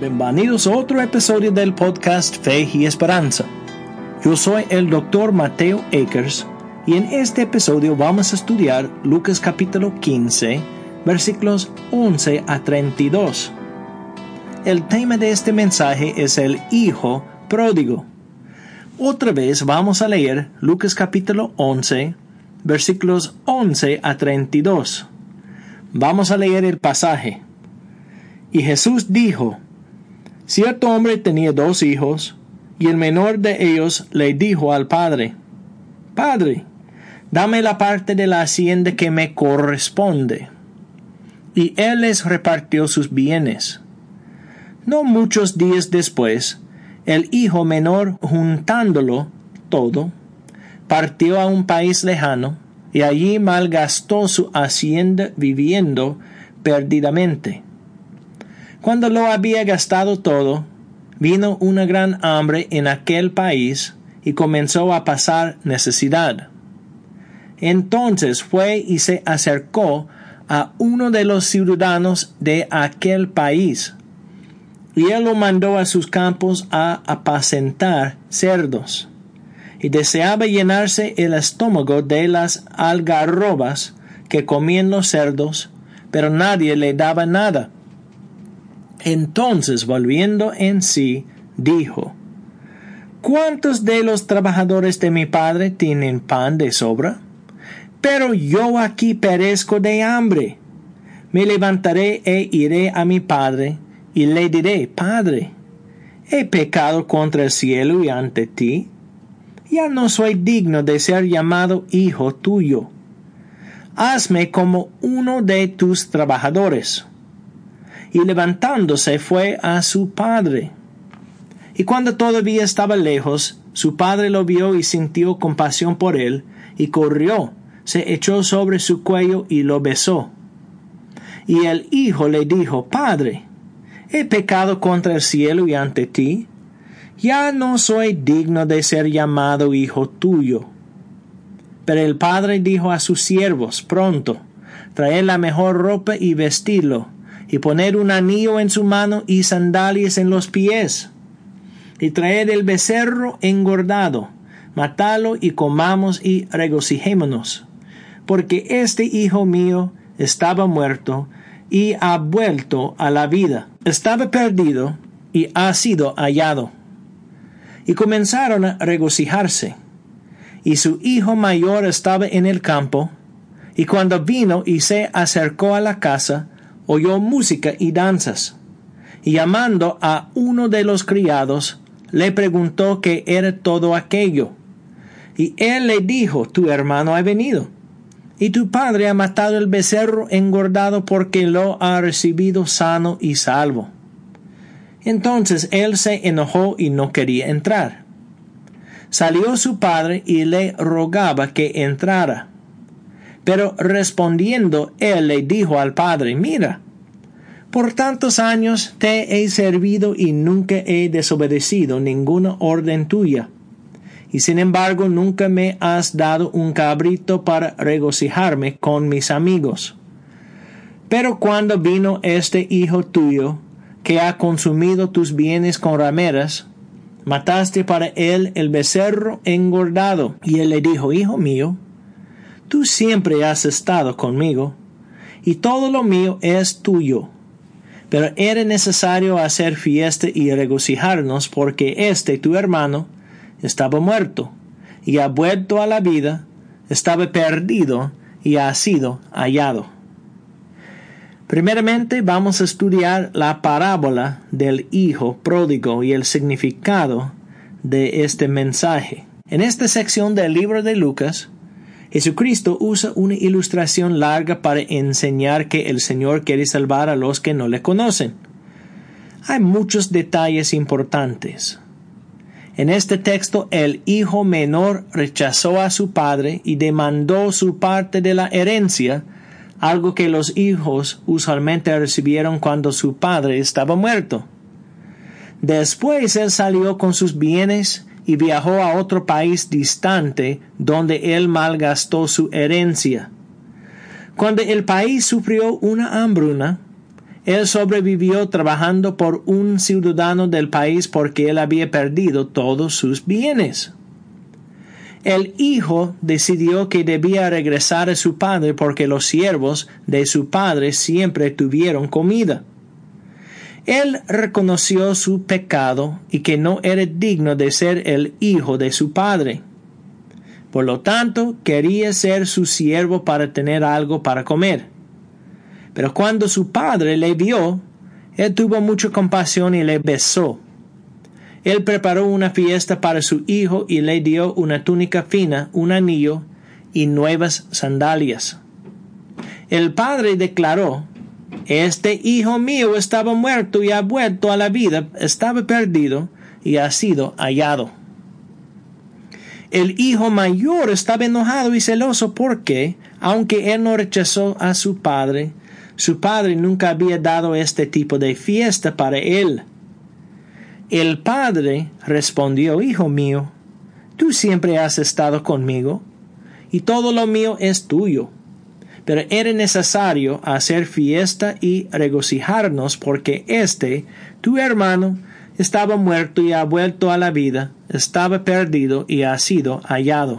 Bienvenidos a otro episodio del podcast Fe y Esperanza. Yo soy el Dr. Mateo Akers y en este episodio vamos a estudiar Lucas capítulo 15, versículos 11 a 32. El tema de este mensaje es el Hijo Pródigo. Otra vez vamos a leer Lucas capítulo 11, versículos 11 a 32. Vamos a leer el pasaje. Y Jesús dijo: Cierto hombre tenía 2 hijos, y el menor de ellos le dijo al padre: Padre, dame la parte de la hacienda que me corresponde. Y él les repartió sus bienes. No muchos días después, el hijo menor, juntándolo todo, partió a un país lejano, y allí malgastó su hacienda viviendo perdidamente. Cuando lo había gastado todo, vino una gran hambre en aquel país y comenzó a pasar necesidad. Entonces fue y se acercó a uno de los ciudadanos de aquel país, y él lo mandó a sus campos a apacentar cerdos, y deseaba llenarse el estómago de las algarrobas que comían los cerdos, pero nadie le daba nada. Entonces, volviendo en sí, dijo: ¿Cuántos de los trabajadores de mi padre tienen pan de sobra? Pero yo aquí perezco de hambre. Me levantaré e iré a mi padre, y le diré: Padre, he pecado contra el cielo y ante ti. Ya no soy digno de ser llamado hijo tuyo. Hazme como uno de tus trabajadores. Y levantándose fue a su padre. Y cuando todavía estaba lejos, su padre lo vio y sintió compasión por él, y corrió, se echó sobre su cuello y lo besó. Y el hijo le dijo: Padre, he pecado contra el cielo y ante ti. Ya no soy digno de ser llamado hijo tuyo. Pero el padre dijo a sus siervos: Pronto, traed la mejor ropa y vestidlo, y poned un anillo en su mano y sandalias en los pies. Y traed el becerro engordado, matadlo y comamos y regocijémonos. Porque este hijo mío estaba muerto y ha vuelto a la vida. Estaba perdido y ha sido hallado. Y comenzaron a regocijarse. Y su hijo mayor estaba en el campo, y cuando vino y se acercó a la casa, oyó música y danzas. Y llamando a uno de los criados, le preguntó qué era todo aquello. Y él le dijo: Tu hermano ha venido, y tu padre ha matado el becerro engordado porque lo ha recibido sano y salvo. Entonces él se enojó y no quería entrar. Salió su padre y le rogaba que entrara. Pero respondiendo él le dijo al padre: Mira, por tantos años te he servido y nunca he desobedecido ninguna orden tuya. Y sin embargo nunca me has dado un cabrito para regocijarme con mis amigos. Pero cuando vino este hijo tuyo, que ha consumido tus bienes con rameras, mataste para él el becerro engordado. Y él le dijo: Hijo mío, tú siempre has estado conmigo, y todo lo mío es tuyo. Pero era necesario hacer fiesta y regocijarnos, porque tu hermano, estaba muerto, y ha vuelto a la vida, estaba perdido, y ha sido hallado. Primeramente vamos a estudiar la parábola del Hijo Pródigo y el significado de este mensaje. En esta sección del libro de Lucas, Jesucristo usa una ilustración larga para enseñar que el Señor quiere salvar a los que no le conocen. Hay muchos detalles importantes. En este texto, el hijo menor rechazó a su padre y demandó su parte de la herencia, algo que los hijos usualmente recibieron cuando su padre estaba muerto. Después él salió con sus bienes y viajó a otro país distante, donde él malgastó su herencia. Cuando el país sufrió una hambruna, Él sobrevivió trabajando por un ciudadano del país porque él había perdido todos sus bienes. El hijo decidió que debía regresar a su padre porque los siervos de su padre siempre tuvieron comida. Él reconoció su pecado y que no era digno de ser el hijo de su padre. Por lo tanto, quería ser su siervo para tener algo para comer. Pero cuando su padre le vio, él tuvo mucha compasión y le besó. Él preparó una fiesta para su hijo y le dio una túnica fina, un anillo y nuevas sandalias. El padre declaró: «Este hijo mío estaba muerto y ha vuelto a la vida, estaba perdido y ha sido hallado». El hijo mayor estaba enojado y celoso porque, aunque él no rechazó a su padre nunca había dado este tipo de fiesta para él. El padre respondió: «Hijo mío, tú siempre has estado conmigo, y todo lo mío es tuyo. Pero era necesario hacer fiesta y regocijarnos porque tu hermano, estaba muerto y ha vuelto a la vida, estaba perdido y ha sido hallado».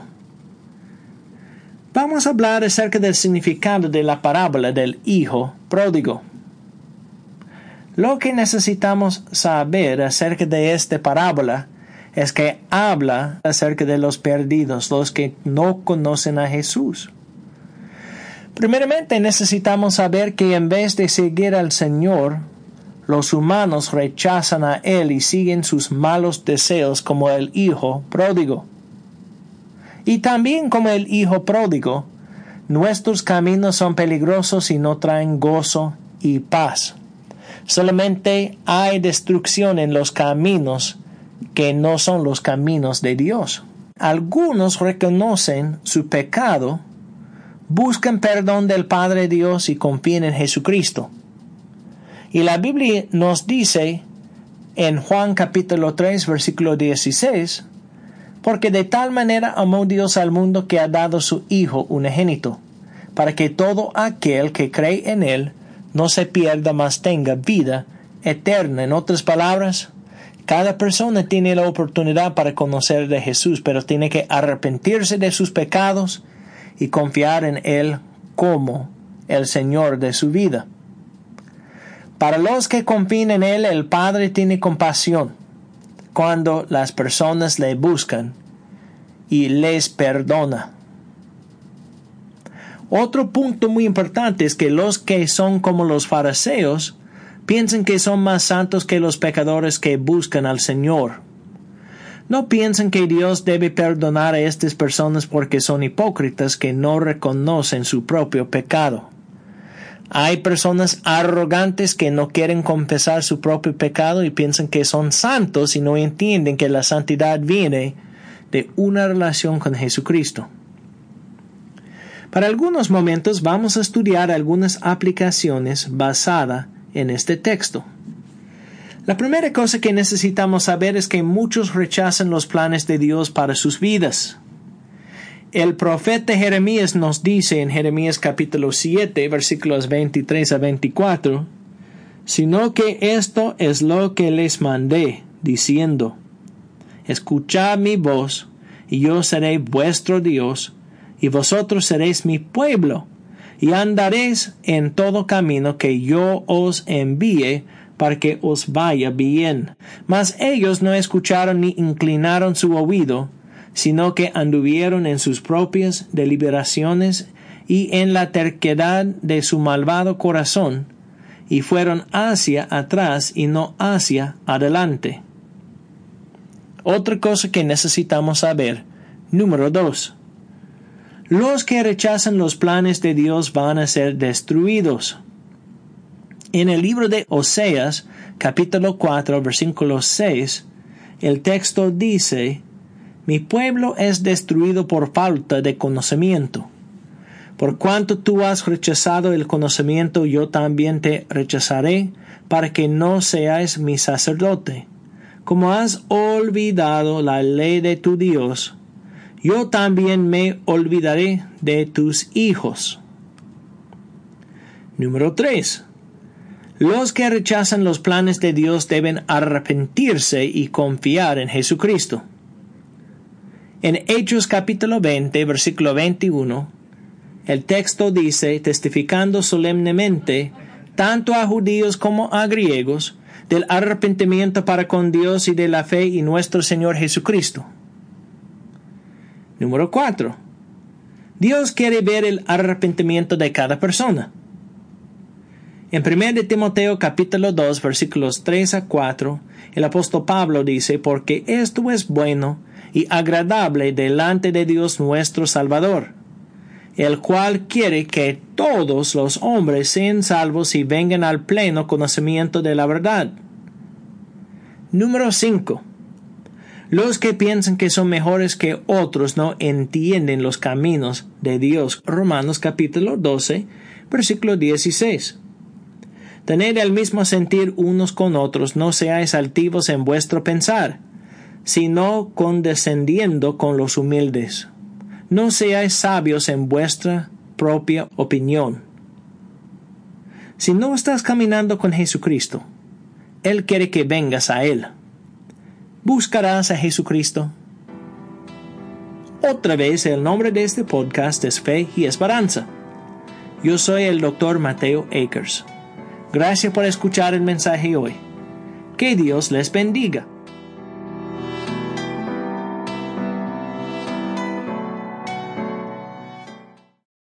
Vamos a hablar acerca del significado de la parábola del hijo pródigo. Lo que necesitamos saber acerca de esta parábola es que habla acerca de los perdidos, los que no conocen a Jesús. Primeramente necesitamos saber que en vez de seguir al Señor, los humanos rechazan a Él y siguen sus malos deseos como el hijo pródigo. Y también como el hijo pródigo, nuestros caminos son peligrosos y no traen gozo y paz. Solamente hay destrucción en los caminos que no son los caminos de Dios. Algunos reconocen su pecado, buscan perdón del Padre Dios y confían en Jesucristo. Y la Biblia nos dice en Juan capítulo 3 versículo 16, «Porque de tal manera amó Dios al mundo que ha dado su Hijo unigénito, para que todo aquel que cree en Él no se pierda, mas tenga vida eterna». En otras palabras, cada persona tiene la oportunidad para conocer de Jesús, pero tiene que arrepentirse de sus pecados y confiar en Él como el Señor de su vida. Para los que confían en Él, el Padre tiene compasión cuando las personas le buscan y les perdona. Otro punto muy importante es que los que son como los fariseos piensan que son más santos que los pecadores que buscan al Señor. No piensan que Dios debe perdonar a estas personas porque son hipócritas que no reconocen su propio pecado. Hay personas arrogantes que no quieren confesar su propio pecado y piensan que son santos y no entienden que la santidad viene de una relación con Jesucristo. Para algunos momentos vamos a estudiar algunas aplicaciones basadas en este texto. La primera cosa que necesitamos saber es que muchos rechazan los planes de Dios para sus vidas. El profeta Jeremías nos dice en Jeremías capítulo 7, versículos 23 a 24, «Sino que esto es lo que les mandé, diciendo, escuchad mi voz, y yo seré vuestro Dios, y vosotros seréis mi pueblo, y andaréis en todo camino que yo os envíe, para que os vaya bien». Mas ellos no escucharon ni inclinaron su oído, sino que anduvieron en sus propias deliberaciones y en la terquedad de su malvado corazón, y fueron hacia atrás y no hacia adelante. Otra cosa que necesitamos saber, número 2. Los que rechazan los planes de Dios van a ser destruidos. En el libro de Oseas, capítulo 4, versículo 6, el texto dice, «Mi pueblo es destruido por falta de conocimiento. Por cuanto tú has rechazado el conocimiento, yo también te rechazaré, para que no seas mi sacerdote. Como has olvidado la ley de tu Dios, yo también me olvidaré de tus hijos». Número 3. Los que rechazan los planes de Dios deben arrepentirse y confiar en Jesucristo. En Hechos capítulo 20, versículo 21, el texto dice, testificando solemnemente, tanto a judíos como a griegos, del arrepentimiento para con Dios y de la fe en nuestro Señor Jesucristo. Número 4. Dios quiere ver el arrepentimiento de cada persona. En 1 Timoteo capítulo 2 versículos 3 a 4, el apóstol Pablo dice, porque esto es bueno y agradable delante de Dios nuestro Salvador, el cual quiere que todos los hombres sean salvos y vengan al pleno conocimiento de la verdad. Número 5. Los que piensan que son mejores que otros no entienden los caminos de Dios. Romanos capítulo 12, versículo 16. Tened el mismo sentir unos con otros, no seáis altivos en vuestro pensar, sino condescendiendo con los humildes. No seáis sabios en vuestra propia opinión. Si no estás caminando con Jesucristo, Él quiere que vengas a Él. ¿Buscarás a Jesucristo? Otra vez, el nombre de este podcast es Fe y Esperanza. Yo soy el Dr. Mateo Akers. Gracias por escuchar el mensaje hoy. Que Dios les bendiga.